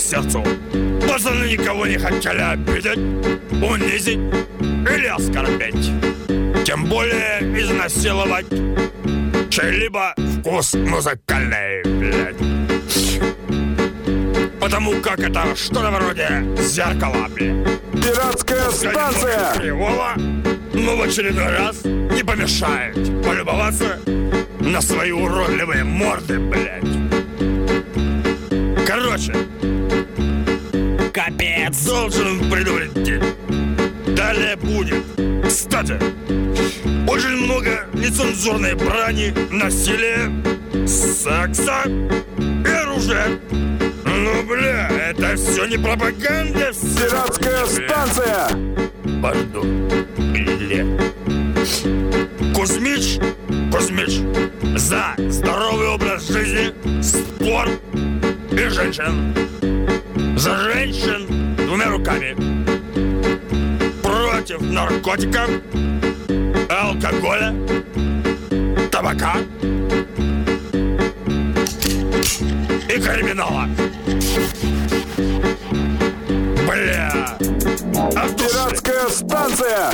сердцу. Пацаны никого не хотели обидеть, унизить или оскорбить. Тем более изнасиловать чей-либо вкус музыкальный, блядь. Потому как это что-то вроде зеркала, блядь. Пиратская станция! Кривого, но в очередной раз не помешает полюбоваться на свои уродливые морды, блядь. Короче, Капец! должен предупредить. Далее будет. Кстати, очень много нецензурной брани, насилия, секса и оружия. Ну, бля, это все не пропаганда. Пиратская станция! Пардон. Бля. Кузьмич, за здоровый образ жизни, спорт и женщин. За женщин двумя руками. Против наркотиков, алкоголя, табака и криминала. Бля! Пиратская станция!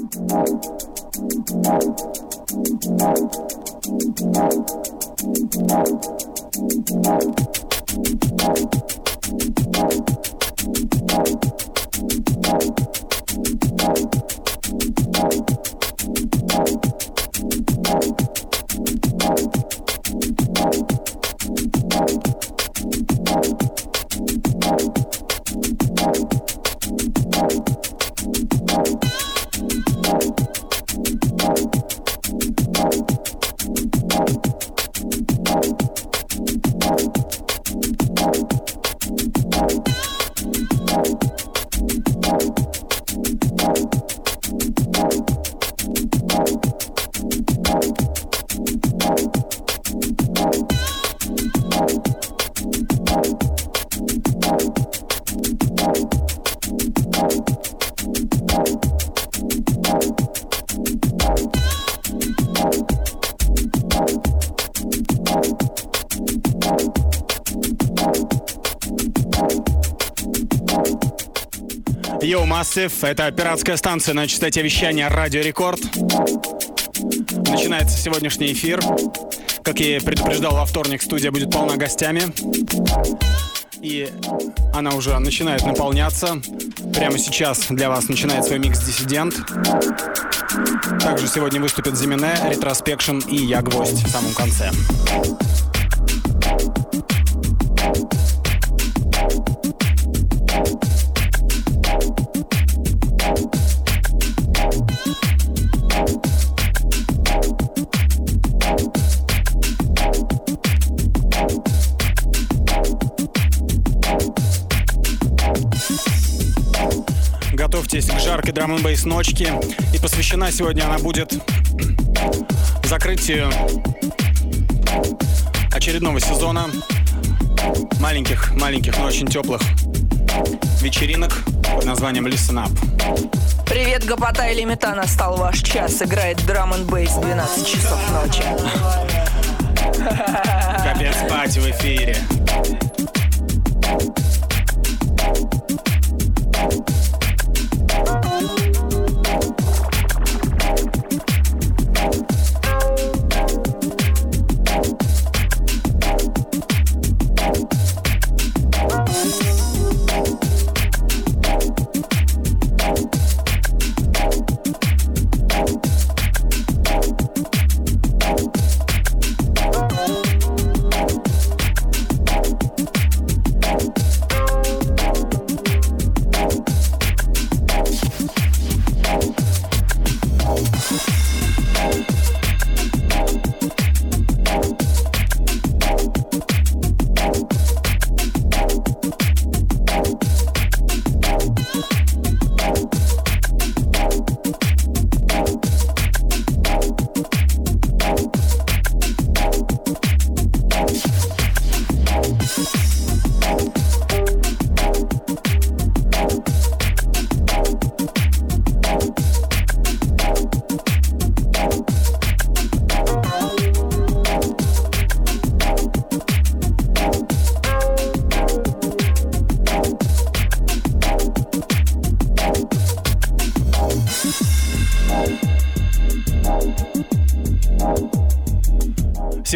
Йоу, Массив, это пиратская станция на частоте вещания Радио Рекорд. Начинается сегодняшний эфир. Как я и предупреждал, во вторник студия будет полна гостями. И она уже начинает наполняться. Прямо сейчас для вас начинает свой микс «Диссидент». Также сегодня выступят Зимине, Ретроспекшн и Я Гвоздь в самом конце. Готовьтесь к жаркой драм-н-бейс ночке. И посвящена сегодня она будет закрытию очередного сезона маленьких, но очень теплых вечеринок под названием Listen Up. Привет, гопота или мета, настал ваш час. Играет драм-н-бейс 12 часов ночи. Капец, пати в эфире.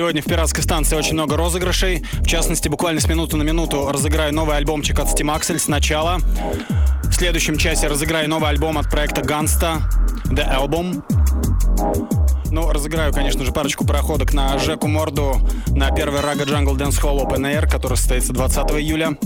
Сегодня в пиратской станции очень много розыгрышей. В частности, буквально с минуты на минуту разыграю новый альбомчик от Steam Axel «Сначала». В следующем часе разыграю новый альбом от проекта Gunsta The Album. Ну, разыграю, конечно же, парочку проходок на Жеку Морду на первый Raga Jungle Dance Hall Open Air, который состоится 20 июля.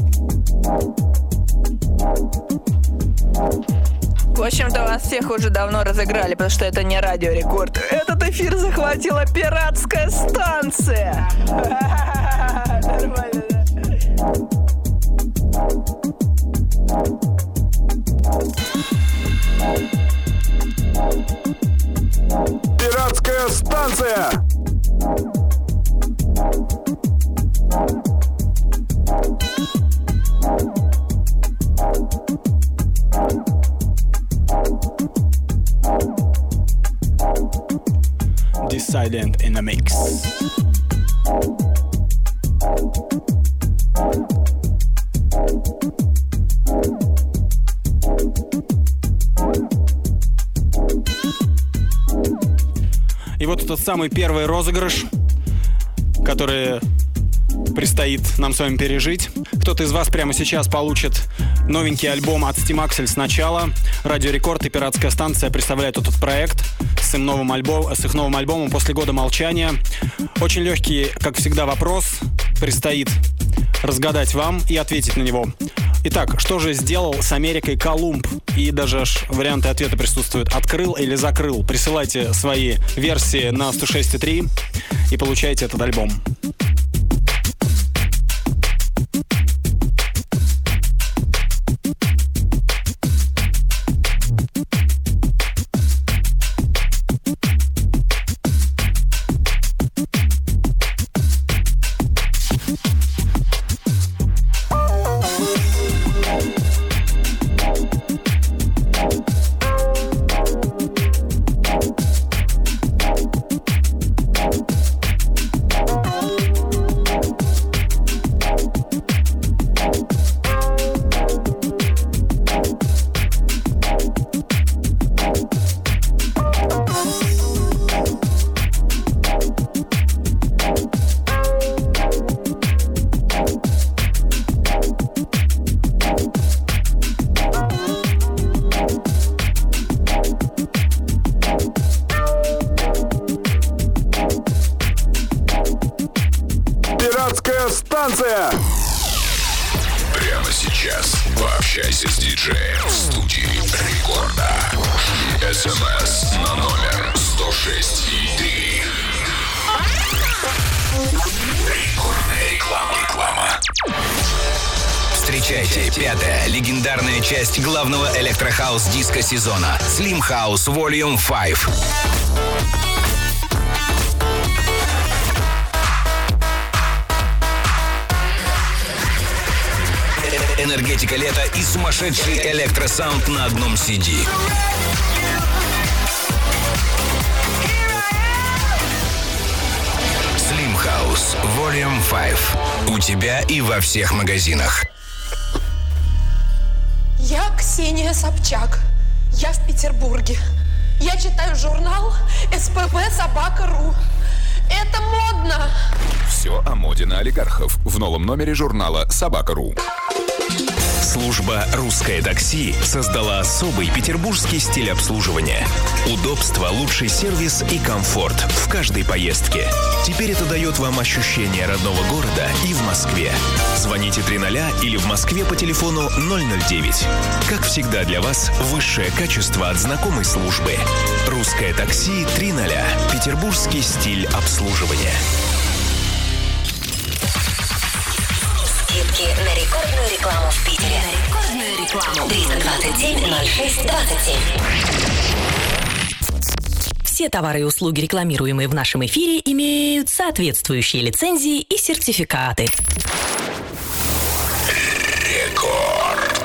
В общем-то, вас всех уже давно разыграли, потому что это не Радио Рекорд. Этот эфир захватила пиратская станция. Нормально, да? Пиратская станция! Dissident in the mix. И вот этот самый первый розыгрыш, который предстоит нам с вами пережить. Кто-то из вас прямо сейчас получит новенький альбом от Steam Axel «Сначала». Радио Рекорд и пиратская станция представляют этот проект с их новым альбомом после года молчания. Очень легкий, как всегда, вопрос предстоит разгадать вам и ответить на него. Итак, что же сделал с Америкой Колумб? И даже варианты ответа присутствуют: открыл или закрыл. Присылайте свои версии на 106.3 и получайте этот альбом. Станция! Прямо сейчас пообщайся с диджеем в студии Рекорда. СМС на номер 106.3. Рекордная реклама. Встречайте, пятая легендарная часть главного электрохаус-диска сезона Slim House Volume 5. Энергетика лета и сумасшедший электросаунд на одном CD. Slim House Volume 5. У тебя и во всех магазинах. Я Ксения Собчак. Я в Петербурге. Я читаю журнал СПБ-Собака.ру. Это модно! Все о моде на олигархов в новом номере журнала «Собака.ру». Служба «Русское такси» создала особый петербургский стиль обслуживания. Удобство, лучший сервис и комфорт в каждой поездке. Теперь это дает вам ощущение родного города и в Москве. Звоните 300 или в Москве по телефону 009. Как всегда для вас высшее качество от знакомой службы. «Русское такси» 300. Петербургский стиль обслуживания. Скидки на рекордную рекламу в Питере. На рекордную рекламу. 327-06-27. Все товары и услуги, рекламируемые в нашем эфире, имеют соответствующие лицензии и сертификаты. Рекорд.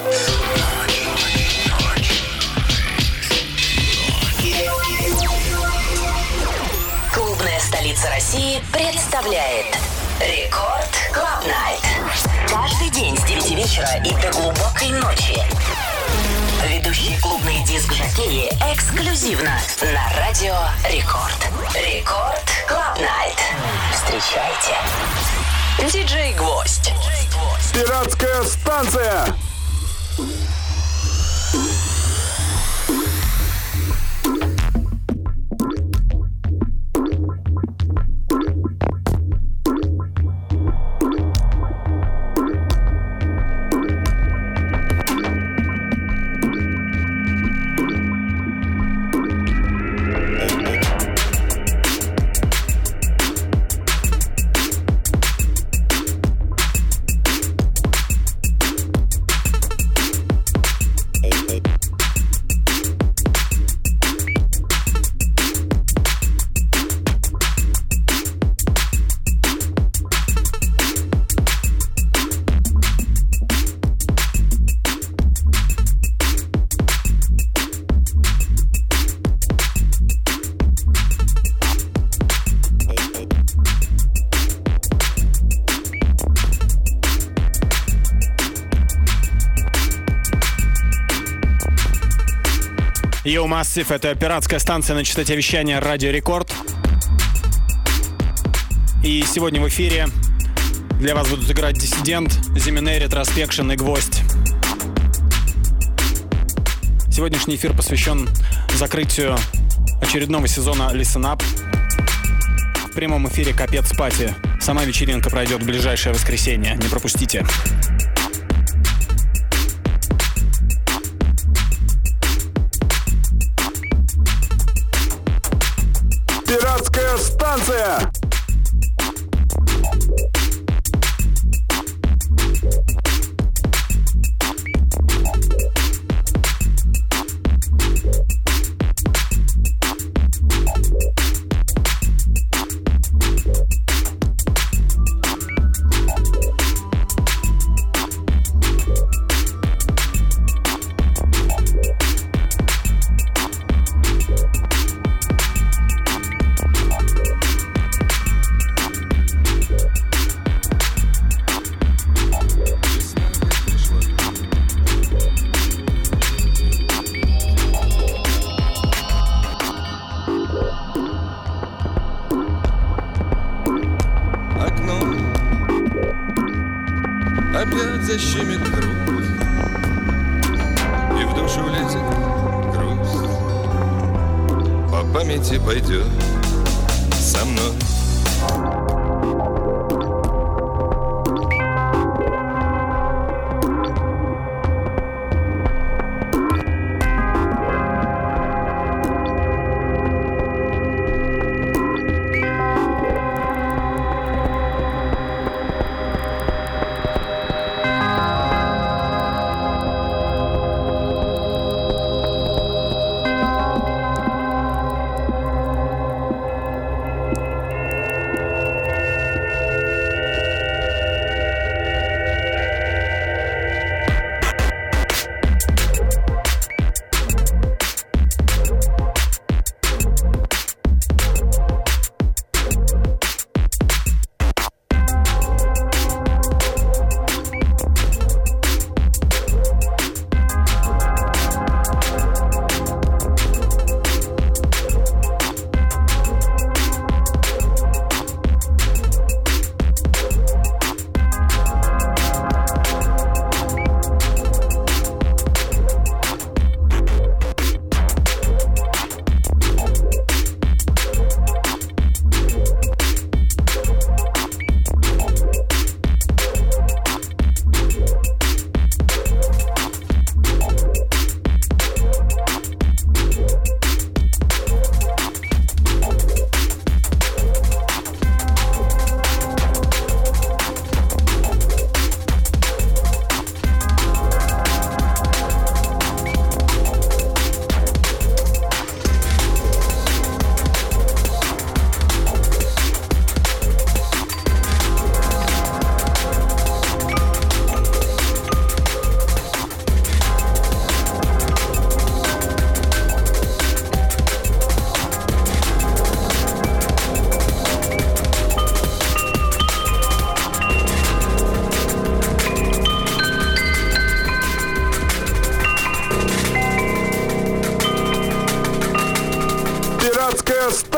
Клубная столица России представляет Рекорд Клаб Найт. Каждый день с 9 вечера и до глубокой ночи. Ведущие клубные диск-жокеи эксклюзивно на Радио Рекорд. Рекорд Клаб Найт. Встречайте. Диджей Гвоздь. Пиратская станция. Йоу, Массив, это пиратская станция на частоте вещания Радио Рекорд. И сегодня в эфире для вас будут играть Диссидент, Зиминей, Ретроспекшн и Гвоздь. Сегодняшний эфир посвящен закрытию очередного сезона Listen Up. В прямом эфире Капец Пати. Сама вечеринка пройдет в ближайшее воскресенье. Не пропустите. Пиратская станция. Опять защемит грудь, и в душу лезет грусть. По памяти пойдет со мной.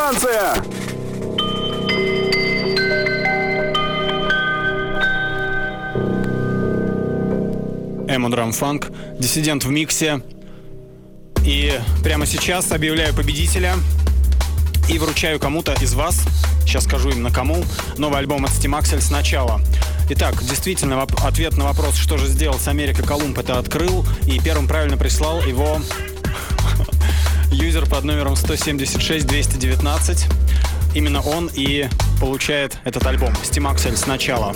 станция. Эмо Драм Фанк, Диссидент в миксе. И прямо сейчас объявляю победителя и вручаю кому-то из вас, сейчас скажу именно кому, новый альбом от Steam Axel «Сначала». Итак, действительно, ответ на вопрос, что же сделал с Америка Колумб, это открыл, и первым правильно прислал его юзер под номером 176-219. Именно он и получает этот альбом Steam Axel «Сначала».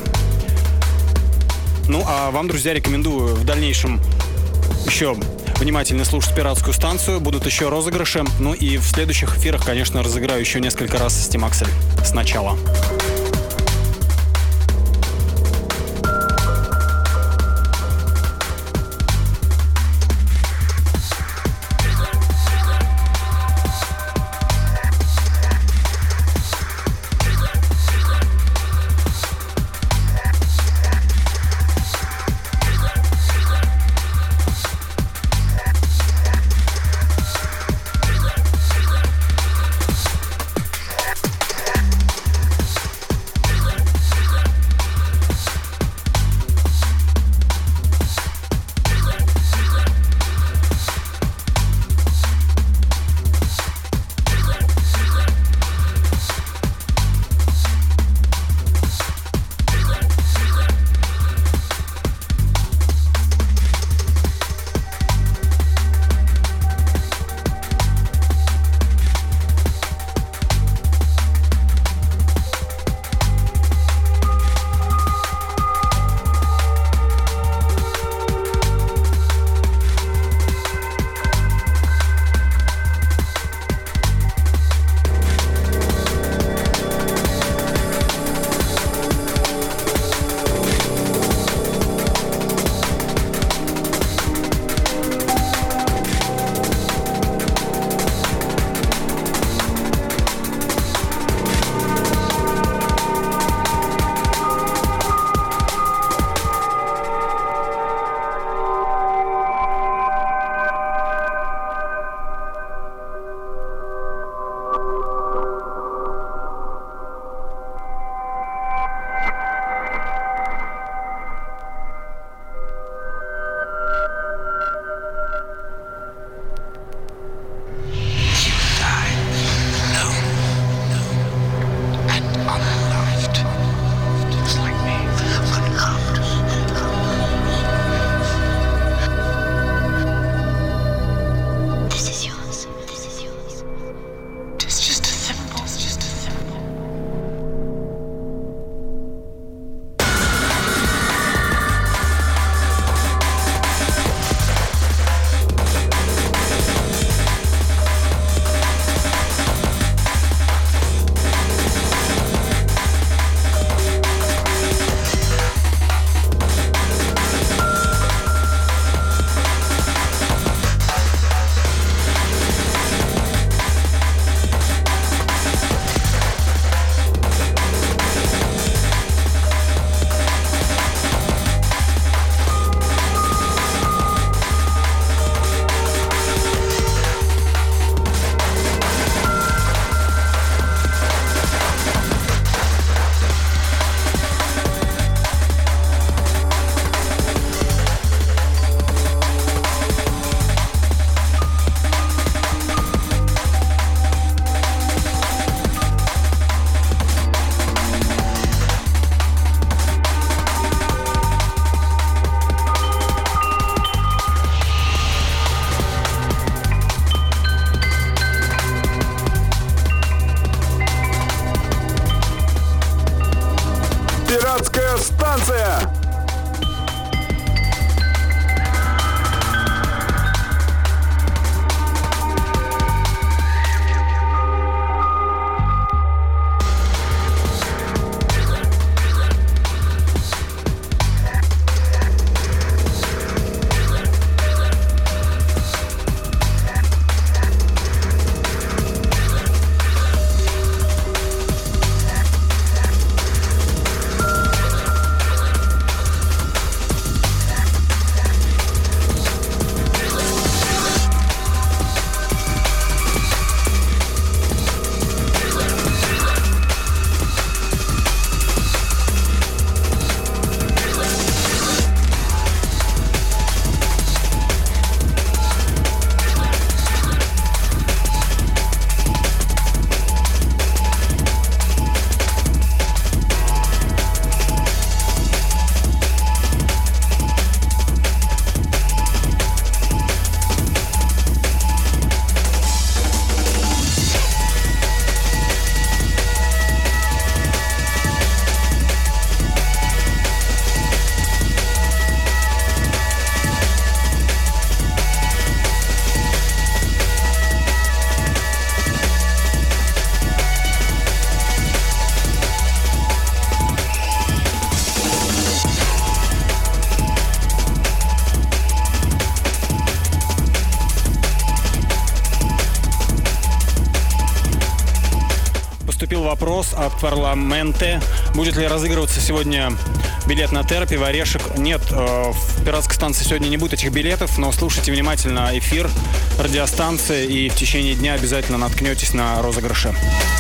Ну, а вам, друзья, рекомендую в дальнейшем еще внимательно слушать «Пиратскую станцию». Будут еще розыгрыши. Ну и в следующих эфирах, конечно, разыграю еще несколько раз Steam Axel «Сначала». поступил вопрос от Парламенте. Будет ли разыгрываться сегодня билет на терапию, орешек? Нет, в пиратской станции сегодня не будет этих билетов, но слушайте внимательно эфир радиостанции и в течение дня обязательно наткнетесь на розыгрыши.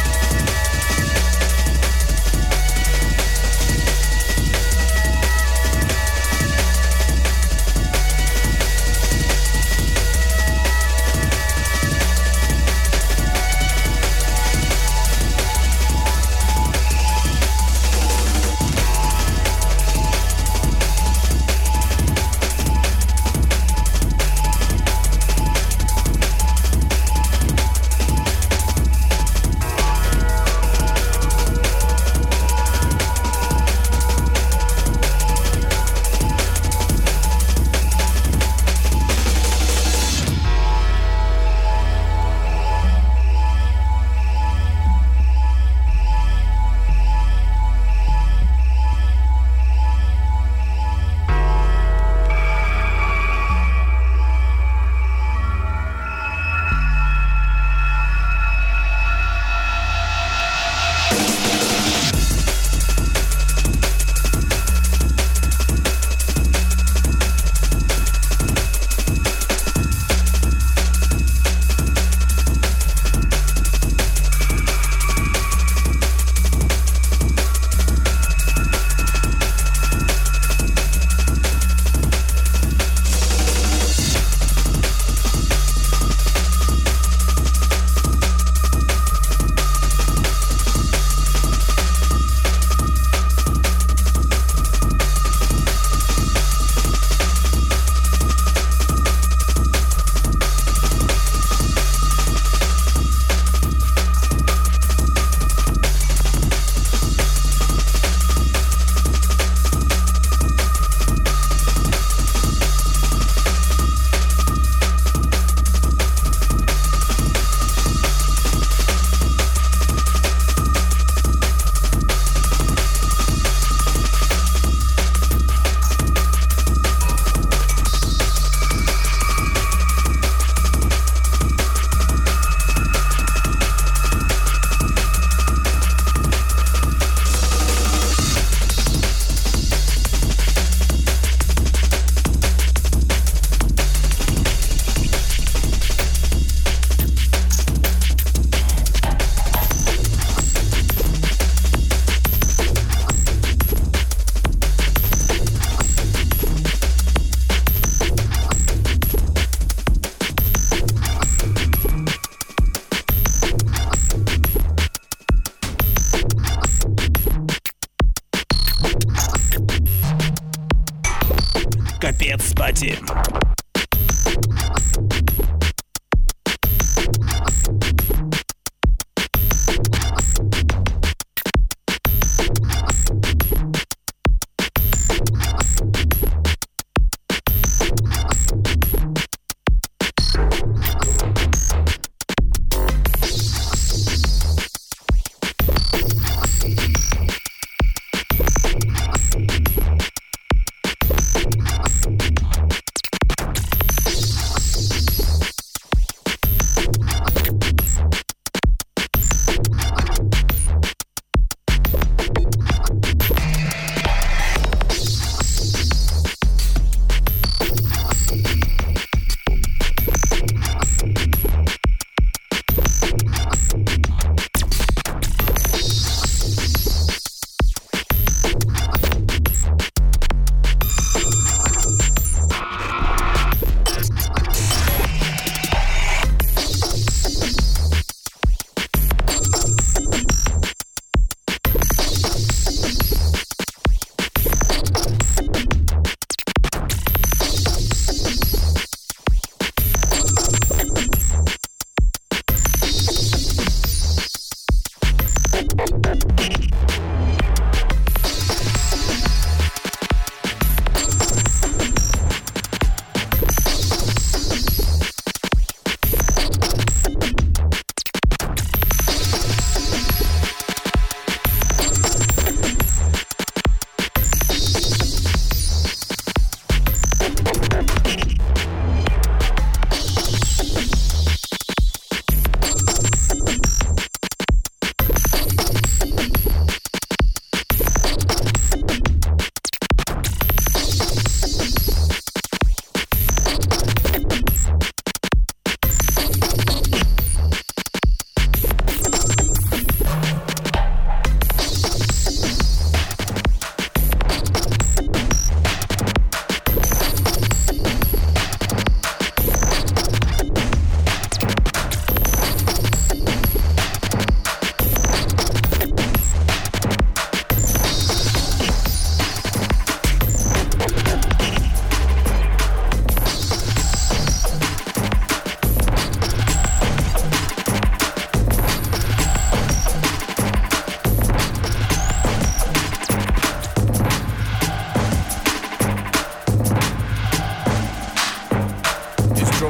Капец пати.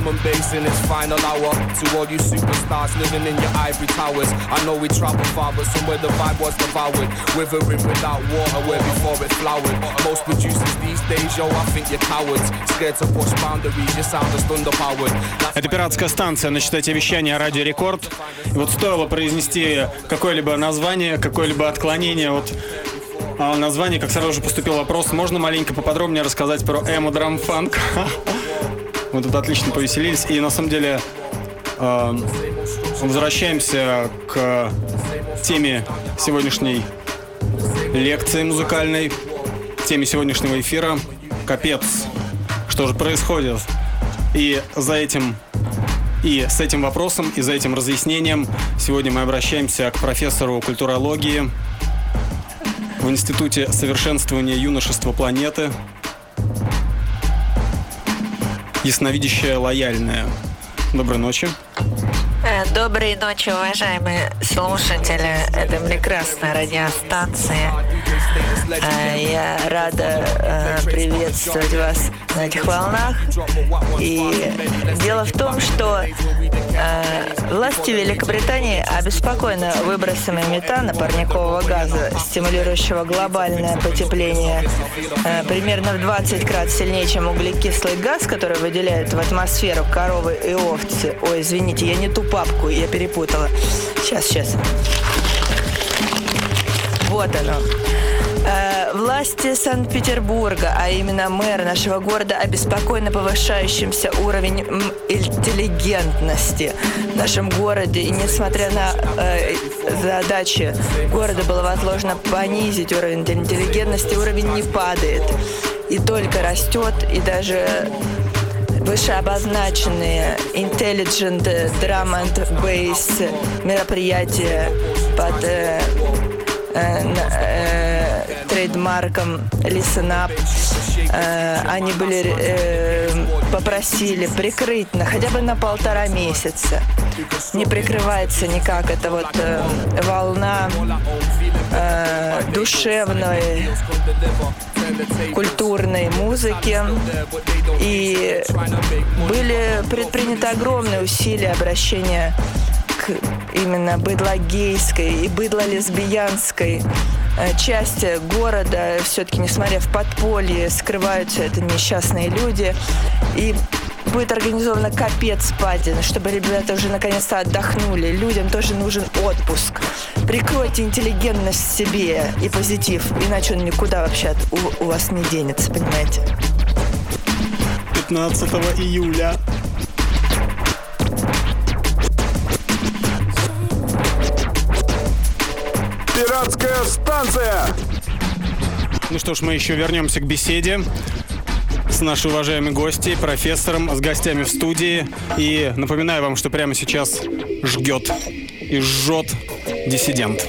drum and bass in its final hour. To all you superstars living in your ivory towers, I know we travel far, but somewhere the vibe was devoured. Withering without water where before it flowered. Most producers these days, yo, I think you're cowards. Scared to push boundaries, your sound is underpowered. Это пиратская станция на частоте вещания Радио Рекорд. И вот стоило произнести какое-либо название, какое-либо отклонение от названия, как сразу же поступил вопрос: можно маленько поподробнее рассказать про эмо драм фанк? Мы тут отлично повеселились. И на самом деле возвращаемся к теме сегодняшней лекции музыкальной, теме сегодняшнего эфира. Капец, что же происходит? И за этим, и с этим вопросом, и за этим разъяснением сегодня мы обращаемся к профессору культурологии в Институте совершенствования юношества планеты, ясновидящая лояльная. Доброй ночи. Доброй ночи, уважаемые слушатели этой прекрасной радиостанции. Я рада приветствовать вас на этих волнах. И дело в том, что власти Великобритании обеспокоены выбросами метана, парникового газа, стимулирующего глобальное потепление примерно в 20 крат сильнее, чем углекислый газ, который выделяют в атмосферу коровы и овцы. Ой, извините, я не ту папку, я перепутала. Сейчас. Вот оно. Власти Санкт-Петербурга, а именно мэр нашего города, обеспокоены повышающимся уровнем интеллигентности в нашем городе. И несмотря на задачи города было возложено понизить уровень интеллигентности, уровень не падает и только растет, и даже вышеобозначенные Intelligent Drum and Bass мероприятия под трейдмарком Listen Up, они попросили прикрыть хотя бы на 1,5 месяца. Не прикрывается никак эта вот волна душевной культурной музыки. И были предприняты огромные усилия обращения к именно быдлогейской и быдлолесбиянской части города. Все-таки, несмотря в подполье, скрываются это несчастные люди. И будет организована капец-пати, чтобы ребята уже наконец-то отдохнули. Людям тоже нужен отпуск. Прикройте интеллигентность в себе и позитив, иначе он никуда вообще у вас не денется, понимаете? 15 июля. Пиратская станция! Ну что ж, мы еще вернемся к беседе с нашей уважаемой гостьей, профессором, с гостями в студии. И напоминаю вам, что прямо сейчас жгет и жжет диссидент.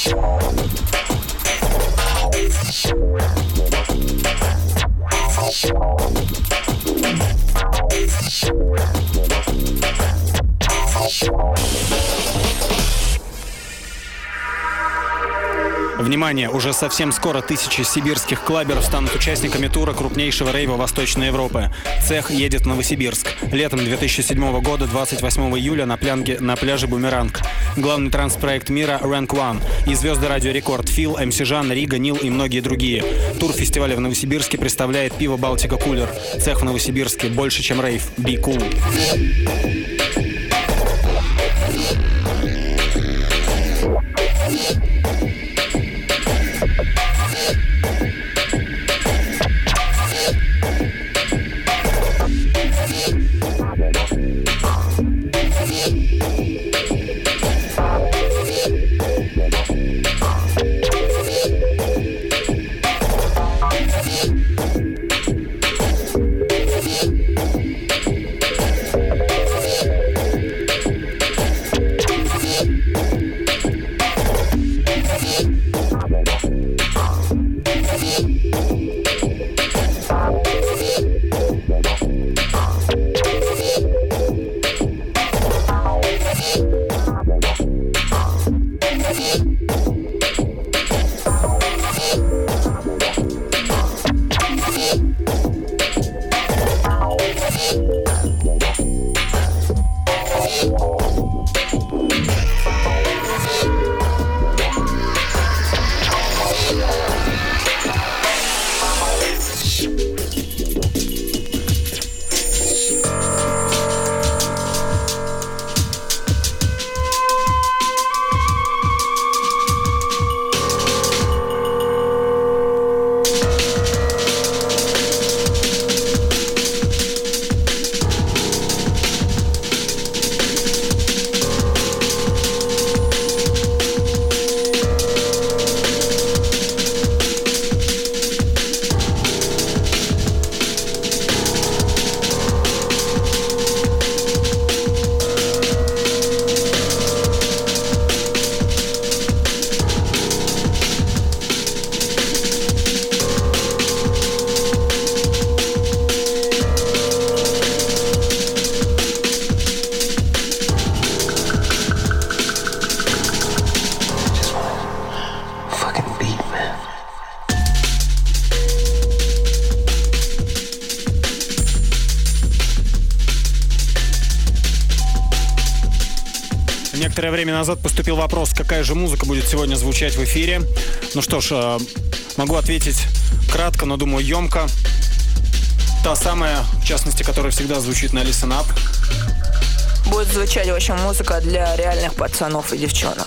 Внимание, уже совсем скоро тысячи сибирских клаберов станут участниками тура крупнейшего рейва Восточной Европы. Цех едет в Новосибирск. Летом 2007 года, 28 июля, на пляже Бумеранг. Главный транспроект мира Rank One. И звезды Радио Рекорд: Фил, МС Жан, Рига, Нил и многие другие. Тур фестиваля в Новосибирске представляет пиво Балтика Кулер. Цех в Новосибирске больше, чем рейв. Be cool. Некоторое время назад поступил вопрос, какая же музыка будет сегодня звучать в эфире. Ну что ж, могу ответить кратко, но думаю емко. Та самая, в частности, которая всегда звучит на Listen Up. Будет звучать, в общем, музыка для реальных пацанов и девчонок.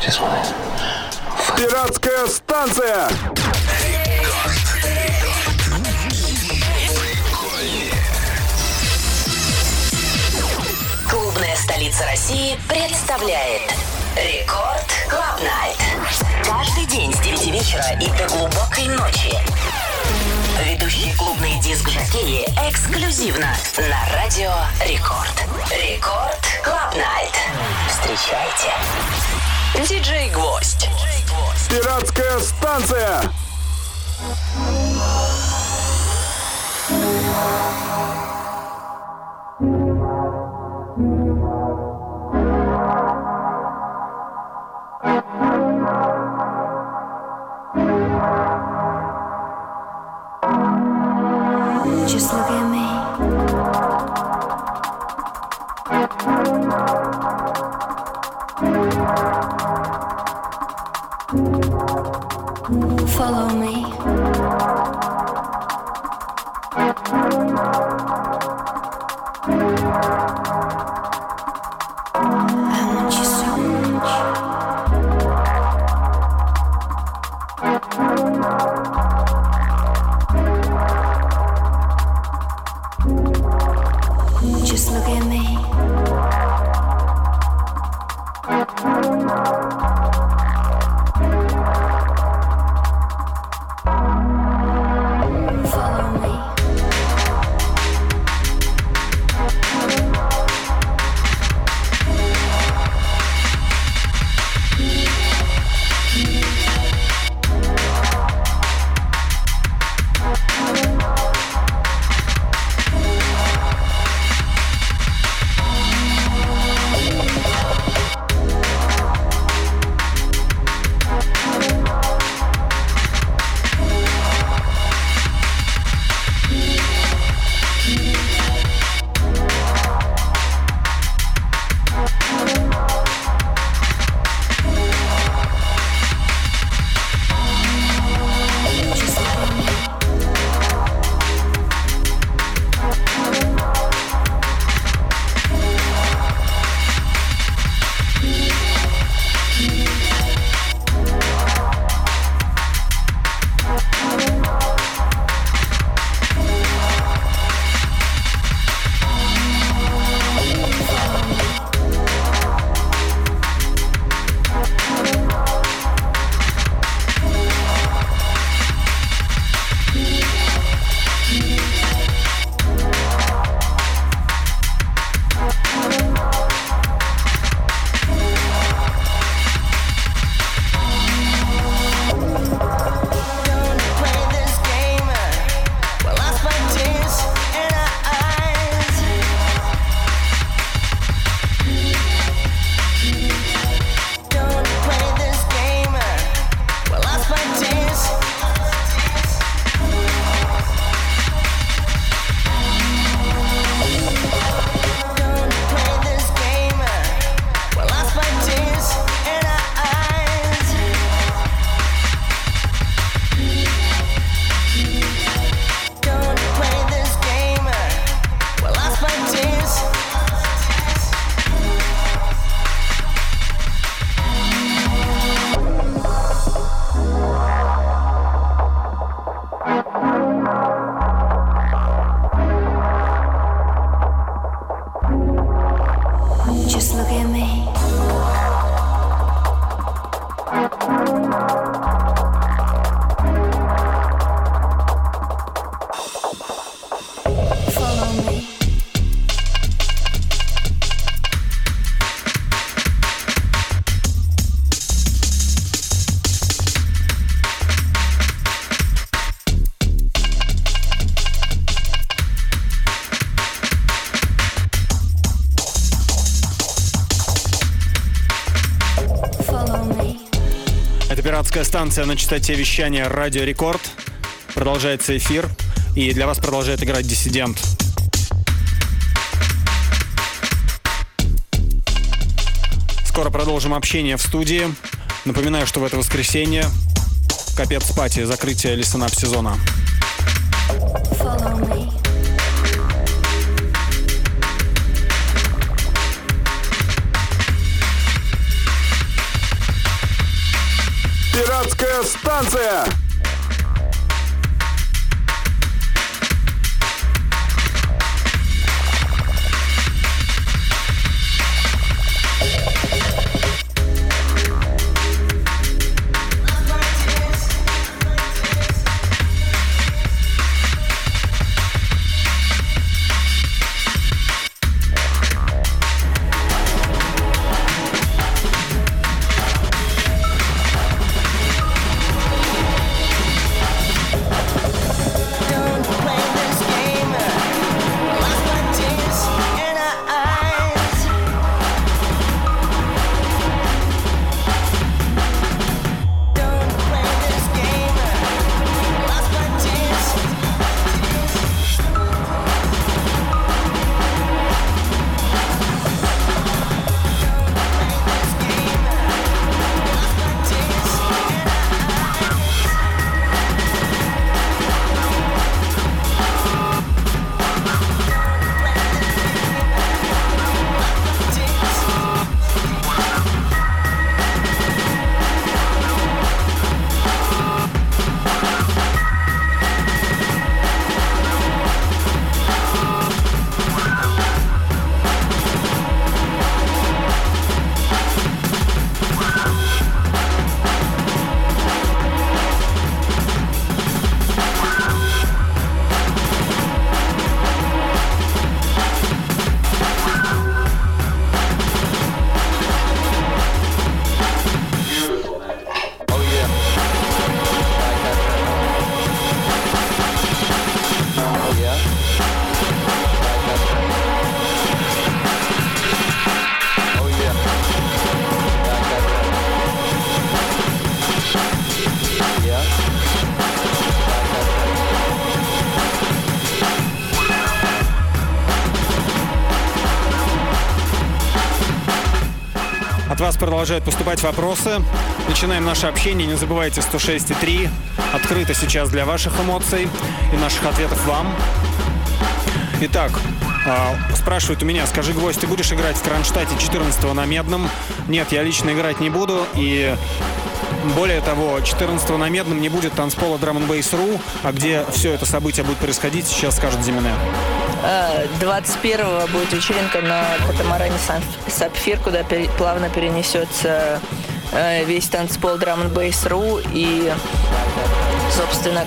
Пиратская станция. Клубная столица России представляет Рекорд Клаб Найт. Каждый день с 9 вечера и до глубокой ночи. Ведущие клубные диск-жокеи эксклюзивно на Радио Рекорд. Рекорд Клаб Найт. Встречайте. Диджей Гвоздь. Пиратская станция. Just look at me. Follow me. I want you so much. Just look at me. Follow me. Just look at me. Follow me. Пиратская станция на частоте вещания Радио Рекорд. Продолжается эфир. И для вас продолжает играть Диссидент. Скоро продолжим общение в студии. Напоминаю, что в это воскресенье Капец Пати, закрытие Лиstenап сезона. Follow me. Пиратская станция. От вас продолжают поступать вопросы. Начинаем наше общение. Не забывайте 106.3. Открыто сейчас для ваших эмоций и наших ответов вам. Итак, спрашивают у меня: скажи, Гвоздь, ты будешь играть в Кронштадте 14-го на Медном? Нет, я лично играть не буду. И более того, 14-го на Медном не будет танцпола Drum & Bass.ru, а где все это событие будет происходить, сейчас скажет Зимине. 21-го будет вечеринка на катамаране «Сапфир», куда плавно перенесется весь танцпол Drum & Bass.ru. И, собственно,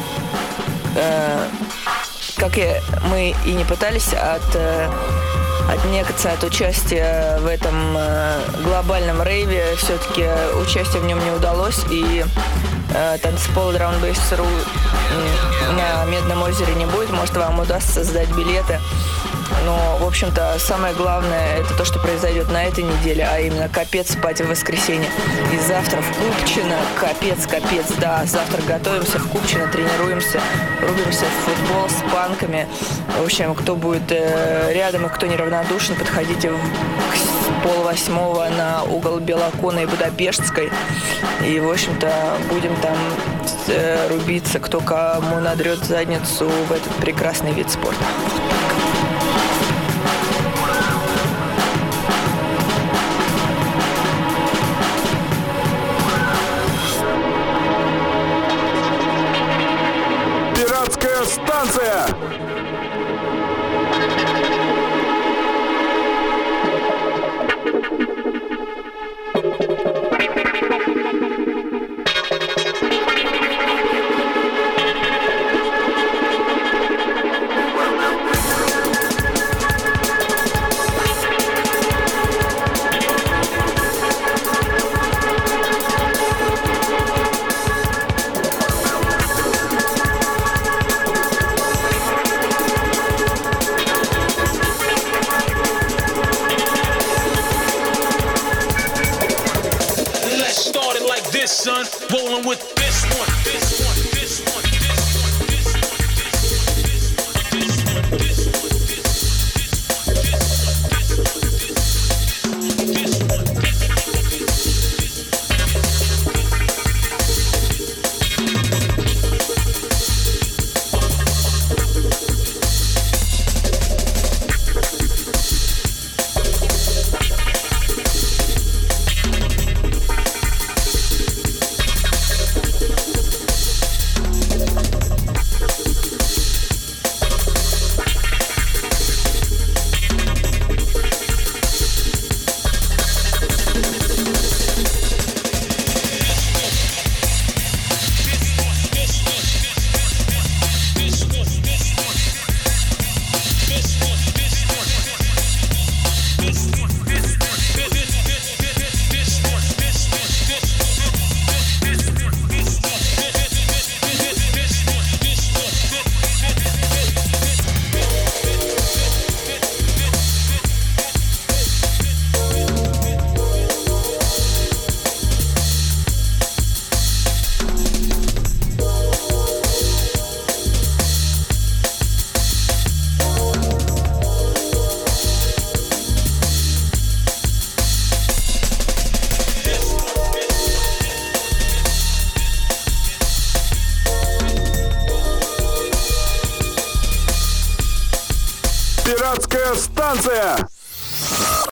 как мы и не пытались отнекаться от участия в этом глобальном рейве, все-таки участие в нем не удалось, и танцпол Drum & Bass.ru на Медном озере не будет. Может, вам удастся сдать билеты. Но, в общем-то, самое главное — это то, что произойдет на этой неделе, а именно капец пати в воскресенье. И завтра в Купчино капец, да. Завтра готовимся в Купчино, тренируемся, рубимся в футбол с панками. В общем, кто будет рядом и кто неравнодушен, подходите к 7:30 на угол Белокона и Будапештской. И, в общем-то, будем там рубиться, кто кому надрет задницу в этот прекрасный вид спорта. Пиратская станция. Son, rolling with this one, this one, this one, Пиратская станция.